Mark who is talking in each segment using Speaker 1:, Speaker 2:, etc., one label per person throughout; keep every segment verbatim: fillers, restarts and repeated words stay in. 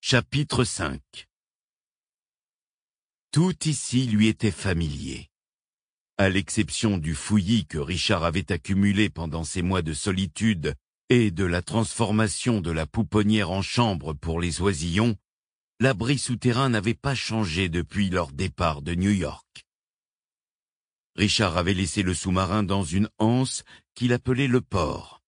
Speaker 1: Chapitre cinq. Tout ici lui était familier. À l'exception du fouillis que Richard avait accumulé pendant ces mois de solitude et de la transformation de la pouponnière en chambre pour les oisillons, l'abri souterrain n'avait pas changé depuis leur départ de New York. Richard avait laissé le sous-marin dans une anse qu'il appelait le port.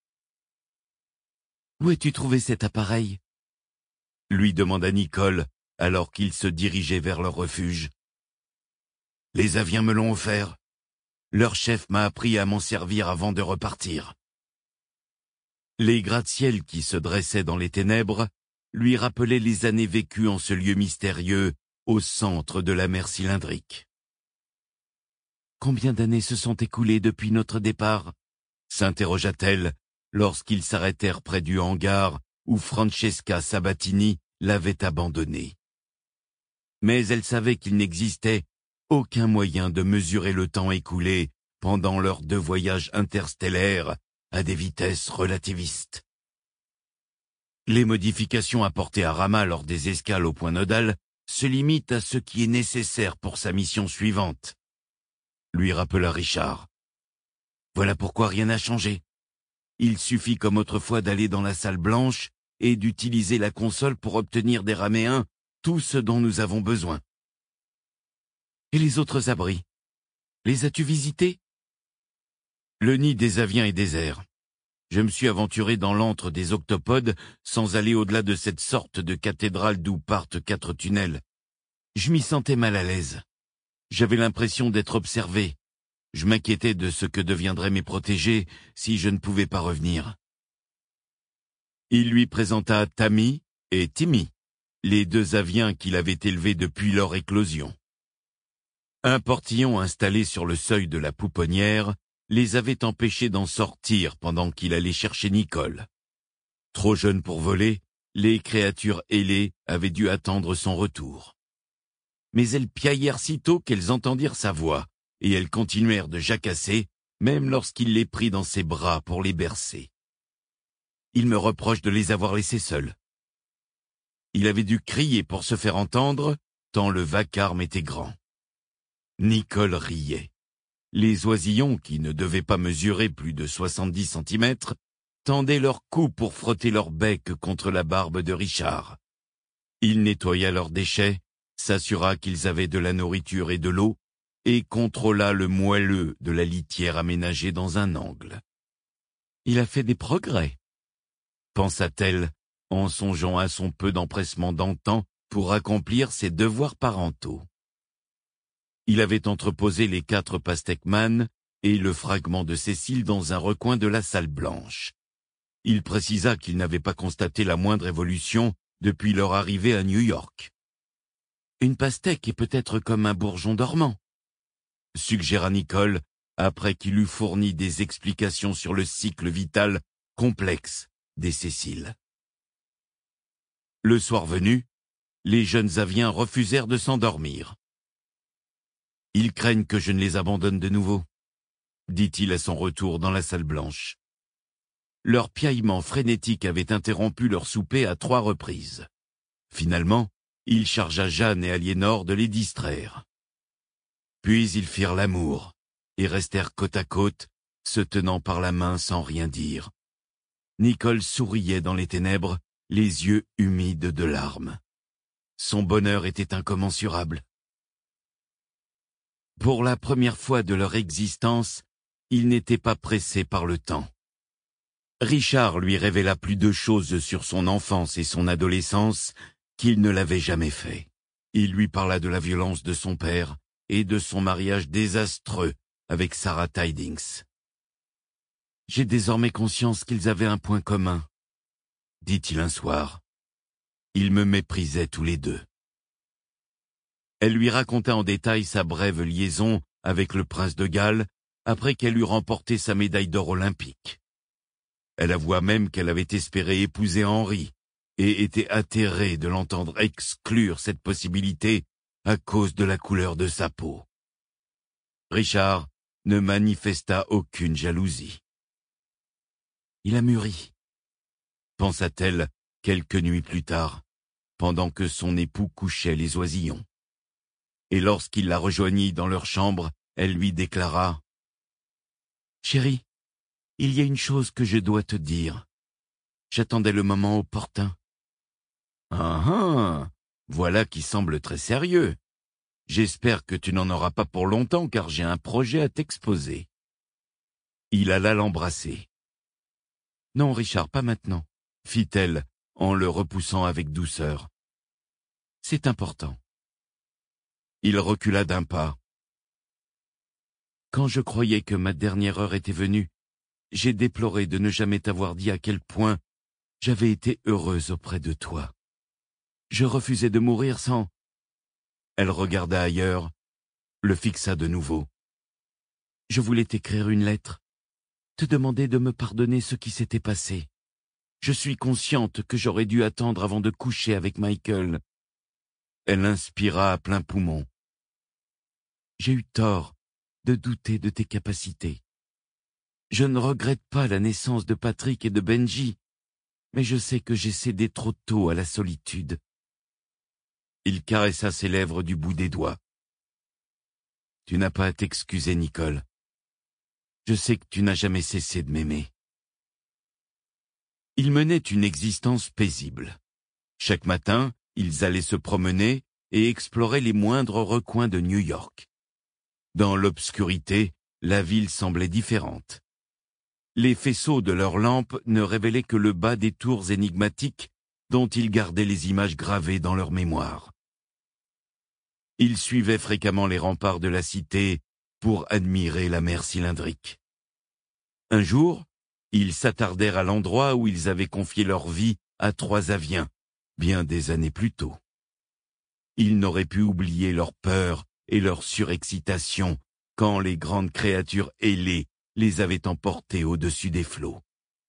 Speaker 1: « Où as-tu trouvé cet appareil ?» lui demanda Nicole alors qu'ils se dirigeaient vers leur refuge. « Les Aviens me l'ont offert. Leur chef m'a appris à m'en servir avant de repartir. » Les gratte-ciels qui se dressaient dans les ténèbres lui rappelaient les années vécues en ce lieu mystérieux au centre de la mer cylindrique. « Combien d'années se sont écoulées depuis notre départ ?» s'interrogea-t-elle lorsqu'ils s'arrêtèrent près du hangar où Francesca Sabatini l'avait abandonnée. Mais elle savait qu'il n'existait aucun moyen de mesurer le temps écoulé pendant leurs deux voyages interstellaires à des vitesses relativistes. Les modifications apportées à Rama lors des escales au point nodal se limitent à ce qui est nécessaire pour sa mission suivante, lui rappela Richard. Voilà pourquoi rien n'a changé. Il suffit comme autrefois d'aller dans la salle blanche et d'utiliser la console pour obtenir des raméens tout ce dont nous avons besoin. Et les autres abris, les as-tu visités? Le nid des Aviens est désert. Je me suis aventuré dans l'antre des octopodes sans aller au-delà de cette sorte de cathédrale d'où partent quatre tunnels. Je m'y sentais mal à l'aise. J'avais l'impression d'être observé. Je m'inquiétais de ce que deviendraient mes protégés si je ne pouvais pas revenir. Il lui présenta Tammy et Timmy, les deux Aviens qu'il avait élevés depuis leur éclosion. Un portillon installé sur le seuil de la pouponnière les avait empêchés d'en sortir pendant qu'il allait chercher Nicole. Trop jeunes pour voler, les créatures ailées avaient dû attendre son retour. Mais elles piaillèrent sitôt qu'elles entendirent sa voix, et elles continuèrent de jacasser, même lorsqu'il les prit dans ses bras pour les bercer. Il me reproche de les avoir laissés seuls. Il avait dû crier pour se faire entendre, tant le vacarme était grand. Nicole riait. Les oisillons, qui ne devaient pas mesurer plus de soixante-dix centimètres, tendaient leur cou pour frotter leur bec contre la barbe de Richard. Il nettoya leurs déchets, s'assura qu'ils avaient de la nourriture et de l'eau, et contrôla le moelleux de la litière aménagée dans un angle. Il a fait des progrès, pensa-t-elle, en songeant à son peu d'empressement d'antan pour accomplir ses devoirs parentaux. Il avait entreposé les quatre pastèques-man et le fragment de Cécile dans un recoin de la salle blanche. Il précisa qu'il n'avait pas constaté la moindre évolution depuis leur arrivée à New York. Une pastèque est peut-être comme un bourgeon dormant, suggéra Nicole, après qu'il eut fourni des explications sur le cycle vital complexe des Céciles. Le soir venu, les jeunes Aviens refusèrent de s'endormir. « Ils craignent que je ne les abandonne de nouveau », dit-il à son retour dans la salle blanche. Leur piaillement frénétique avait interrompu leur souper à trois reprises. Finalement, il chargea Jeanne et Aliénor de les distraire. Puis ils firent l'amour, et restèrent côte à côte, se tenant par la main sans rien dire. Nicole souriait dans les ténèbres, les yeux humides de larmes. Son bonheur était incommensurable. Pour la première fois de leur existence, ils n'étaient pas pressés par le temps. Richard lui révéla plus de choses sur son enfance et son adolescence qu'il ne l'avait jamais fait. Il lui parla de la violence de son père et de son mariage désastreux avec Sarah Tidings. « J'ai désormais conscience qu'ils avaient un point commun, » dit-il un soir. Ils me méprisaient tous les deux. Elle lui raconta en détail sa brève liaison avec le prince de Galles après qu'elle eut remporté sa médaille d'or olympique. Elle avoua même qu'elle avait espéré épouser Henri et était atterrée de l'entendre exclure cette possibilité à cause de la couleur de sa peau. Richard ne manifesta aucune jalousie. « Il a mûri », pensa-t-elle quelques nuits plus tard, pendant que son époux couchait les oisillons. Et lorsqu'il la rejoignit dans leur chambre, elle lui déclara « Chérie, il y a une chose que je dois te dire. J'attendais le moment opportun. »« Ah ah, voilà qui semble très sérieux. J'espère que tu n'en auras pas pour longtemps car j'ai un projet à t'exposer. » Il alla l'embrasser. « Non, Richard, pas maintenant, » fit-elle en le repoussant avec douceur. « C'est important. » Il recula d'un pas. « Quand je croyais que ma dernière heure était venue, j'ai déploré de ne jamais t'avoir dit à quel point j'avais été heureuse auprès de toi. Je refusais de mourir sans... » Elle regarda ailleurs, le fixa de nouveau. « Je voulais t'écrire une lettre, te demander de me pardonner ce qui s'était passé. Je suis consciente que j'aurais dû attendre avant de coucher avec Michael. » Elle inspira à plein poumon. « J'ai eu tort de douter de tes capacités. Je ne regrette pas la naissance de Patrick et de Benji, mais je sais que j'ai cédé trop tôt à la solitude. » Il caressa ses lèvres du bout des doigts. « Tu n'as pas à t'excuser, Nicole. Je sais que tu n'as jamais cessé de m'aimer. » Ils menaient une existence paisible. Chaque matin, ils allaient se promener et explorer les moindres recoins de New York. Dans l'obscurité, la ville semblait différente. Les faisceaux de leurs lampes ne révélaient que le bas des tours énigmatiques dont ils gardaient les images gravées dans leur mémoire. Ils suivaient fréquemment les remparts de la cité pour admirer la mer cylindrique. Un jour, ils s'attardèrent à l'endroit où ils avaient confié leur vie à trois Aviens, bien des années plus tôt. Ils n'auraient pu oublier leur peur et leur surexcitation quand les grandes créatures ailées les avaient emportés au-dessus des flots.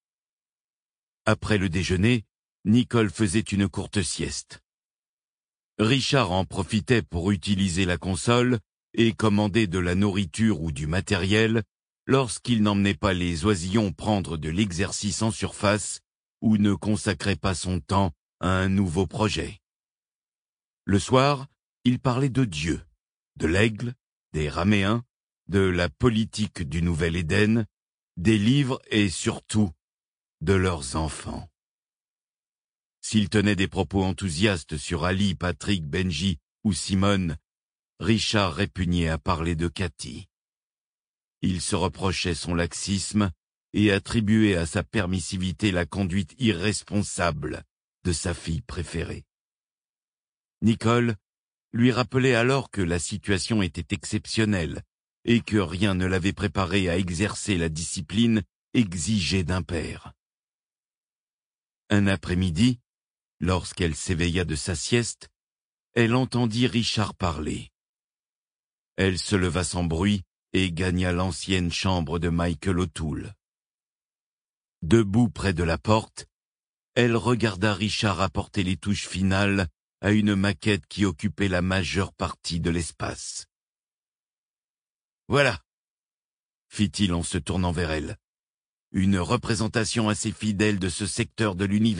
Speaker 1: Après le déjeuner, Nicole faisait une courte sieste. Richard en profitait pour utiliser la console et commander de la nourriture ou du matériel lorsqu'il n'emmenait pas les oisillons prendre de l'exercice en surface ou ne consacrait pas son temps à un nouveau projet. Le soir, il parlait de Dieu, de l'aigle, des Raméens, de la politique du Nouvel Éden, des livres et surtout de leurs enfants. S'il tenait des propos enthousiastes sur Ali, Patrick, Benji ou Simone, Richard répugnait à parler de Cathy. Il se reprochait son laxisme et attribuait à sa permissivité la conduite irresponsable de sa fille préférée. Nicole lui rappelait alors que la situation était exceptionnelle et que rien ne l'avait préparé à exercer la discipline exigée d'un père. Un après-midi, lorsqu'elle s'éveilla de sa sieste, elle entendit Richard parler. Elle se leva sans bruit et gagna l'ancienne chambre de Michael O'Toole. Debout près de la porte, elle regarda Richard apporter les touches finales à une maquette qui occupait la majeure partie de l'espace. « Voilà !» fit-il en se tournant vers elle. « Une représentation assez fidèle de ce secteur de l'univers. »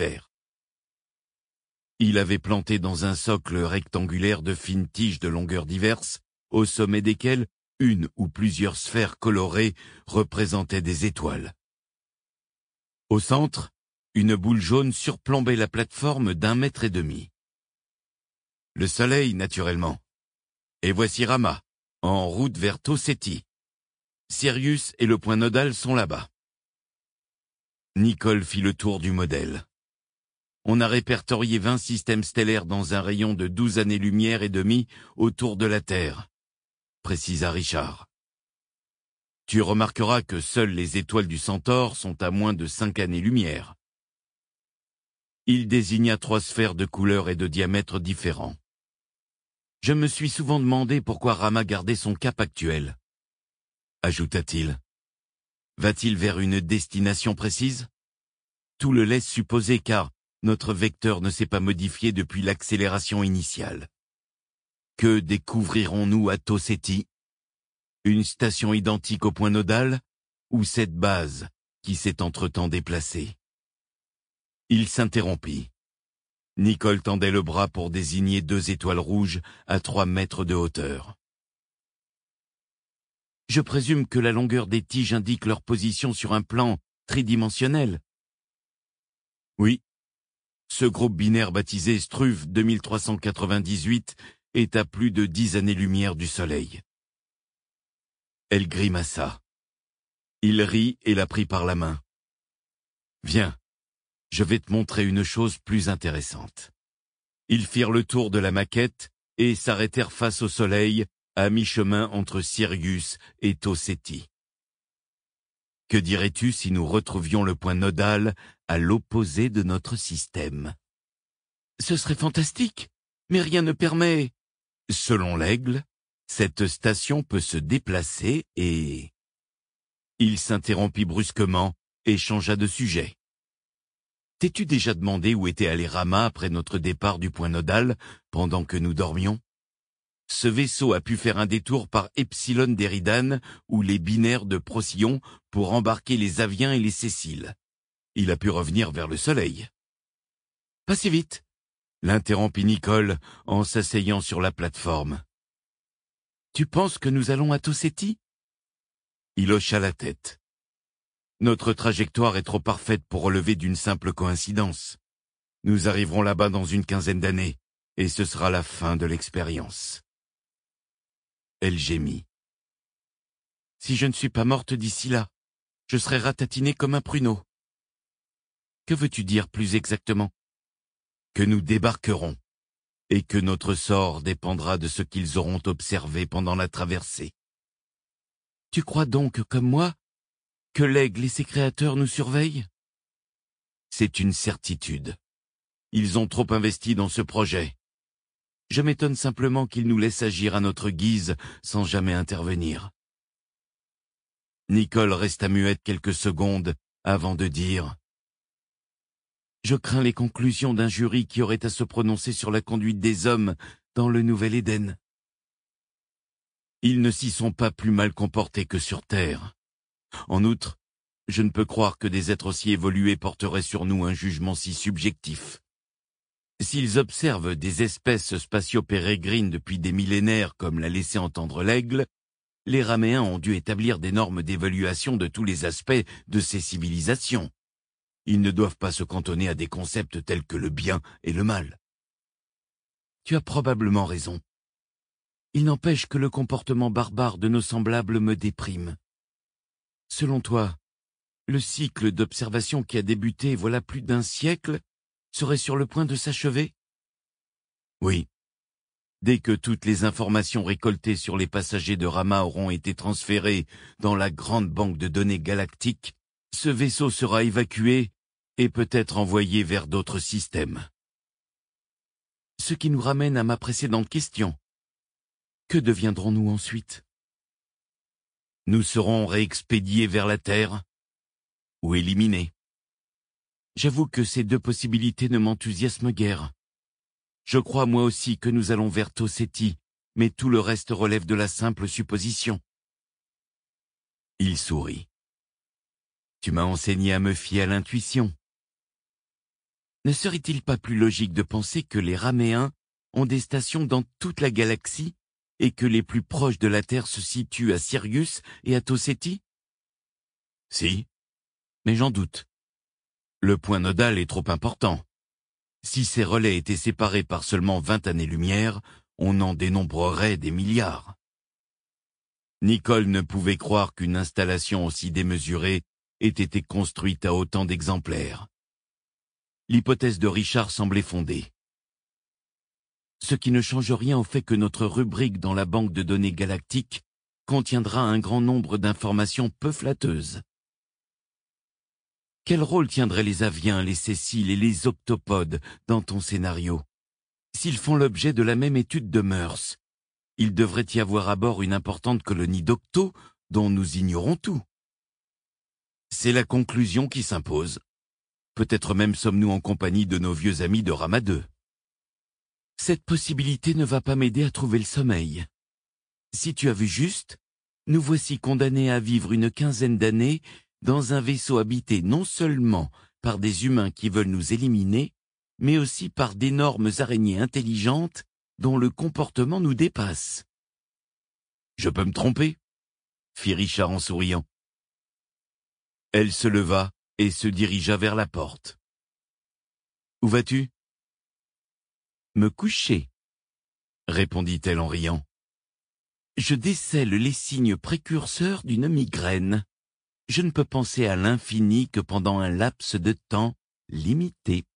Speaker 1: Il avait planté dans un socle rectangulaire de fines tiges de longueurs diverses, au sommet desquelles une ou plusieurs sphères colorées représentaient des étoiles. Au centre, une boule jaune surplombait la plateforme d'un mètre et demi. Le soleil, naturellement. Et voici Rama, en route vers Toseti. Sirius et le point nodal sont là-bas. Nicole fit le tour du modèle. On a répertorié vingt systèmes stellaires dans un rayon de douze années-lumière et demie autour de la Terre, précisa Richard. Tu remarqueras que seules les étoiles du Centaure sont à moins de cinq années-lumière. Il désigna trois sphères de couleurs et de diamètres différents. Je me suis souvent demandé pourquoi Rama gardait son cap actuel, ajouta-t-il. Va-t-il vers une destination précise? Tout le laisse supposer car notre vecteur ne s'est pas modifié depuis l'accélération initiale. Que découvrirons-nous à Toseti? Une station identique au point nodal ou cette base qui s'est entre-temps déplacée? Il s'interrompit. Nicole tendait le bras pour désigner deux étoiles rouges à trois mètres de hauteur. Je présume que la longueur des tiges indique leur position sur un plan tridimensionnel. Oui. Ce groupe binaire baptisé Struve deux mille trois cent quatre-vingt-dix-huit est à plus de dix années-lumière du Soleil. Elle grimaça. Il rit et la prit par la main. Viens, je vais te montrer une chose plus intéressante. Ils firent le tour de la maquette et s'arrêtèrent face au Soleil, à mi-chemin entre Sirius et Tau Ceti. Que dirais-tu si nous retrouvions le point nodal à l'opposé de notre système? Ce serait fantastique, mais rien ne permet. Selon l'Aigle, cette station peut se déplacer et... Il s'interrompit brusquement et changea de sujet. T'es-tu déjà demandé où était allé Rama après notre départ du point nodal pendant que nous dormions? Ce vaisseau a pu faire un détour par Epsilon d'Éridan ou les binaires de Procyon pour embarquer les Aviens et les Céciles. Il a pu revenir vers le Soleil. Pas si vite, l'interrompit Nicole en s'asseyant sur la plateforme. Tu penses que nous allons à Tau Ceti? Il hocha la tête. Notre trajectoire est trop parfaite pour relever d'une simple coïncidence. Nous arriverons là-bas dans une quinzaine d'années, et ce sera la fin de l'expérience. Elle gémit. Si je ne suis pas morte d'ici là, je serai ratatinée comme un pruneau. Que veux-tu dire plus exactement? Que nous débarquerons, et que notre sort dépendra de ce qu'ils auront observé pendant la traversée. Tu crois donc, comme moi, que l'Aigle et ses créateurs nous surveillent? C'est une certitude. Ils ont trop investi dans ce projet. Je m'étonne simplement qu'ils nous laissent agir à notre guise sans jamais intervenir. Nicole resta muette quelques secondes avant de dire « Je crains les conclusions d'un jury qui aurait à se prononcer sur la conduite des hommes dans le Nouvel Éden. Ils ne s'y sont pas plus mal comportés que sur Terre. En outre, je ne peux croire que des êtres aussi évolués porteraient sur nous un jugement si subjectif. S'ils observent des espèces spatio-pérégrines depuis des millénaires comme l'a laissé entendre l'Aigle, les Raméens ont dû établir des normes d'évaluation de tous les aspects de ces civilisations. Ils ne doivent pas se cantonner à des concepts tels que le bien et le mal. Tu as probablement raison. Il n'empêche que le comportement barbare de nos semblables me déprime. Selon toi, le cycle d'observation qui a débuté voilà plus d'un siècle serait sur le point de s'achever? Oui. Dès que toutes les informations récoltées sur les passagers de Rama auront été transférées dans la grande banque de données galactique, ce vaisseau sera évacué et peut-être envoyé vers d'autres systèmes. Ce qui nous ramène à ma précédente question. Que deviendrons-nous ensuite? Nous serons réexpédiés vers la Terre ou éliminés. J'avoue que ces deux possibilités ne m'enthousiasment guère. Je crois moi aussi que nous allons vers Tau Ceti, mais tout le reste relève de la simple supposition. Il sourit. Tu m'as enseigné à me fier à l'intuition. Ne serait-il pas plus logique de penser que les Raméens ont des stations dans toute la galaxie et que les plus proches de la Terre se situent à Sirius et à Tau Ceti? Si, mais j'en doute. Le point nodal est trop important. Si ces relais étaient séparés par seulement vingt années-lumière, on en dénombrerait des milliards. Nicole ne pouvait croire qu'une installation aussi démesurée ait été construite à autant d'exemplaires. L'hypothèse de Richard semblait fondée. Ce qui ne change rien au fait que notre rubrique dans la banque de données galactique contiendra un grand nombre d'informations peu flatteuses. Quel rôle tiendraient les Aviens, les Céciles et les Octopodes dans ton scénario? S'ils font l'objet de la même étude de mœurs, il devrait y avoir à bord une importante colonie d'Octo dont nous ignorons tout. C'est la conclusion qui s'impose. Peut-être même sommes-nous en compagnie de nos vieux amis de Rama deux. Cette possibilité ne va pas m'aider à trouver le sommeil. Si tu as vu juste, nous voici condamnés à vivre une quinzaine d'années dans un vaisseau habité non seulement par des humains qui veulent nous éliminer, mais aussi par d'énormes araignées intelligentes dont le comportement nous dépasse. Je peux me tromper, fit Richard en souriant. Elle se leva et se dirigea vers la porte. Où vas-tu? Me coucher, répondit-elle en riant. Je décèle les signes précurseurs d'une migraine. Je ne peux penser à l'infini que pendant un laps de temps limité.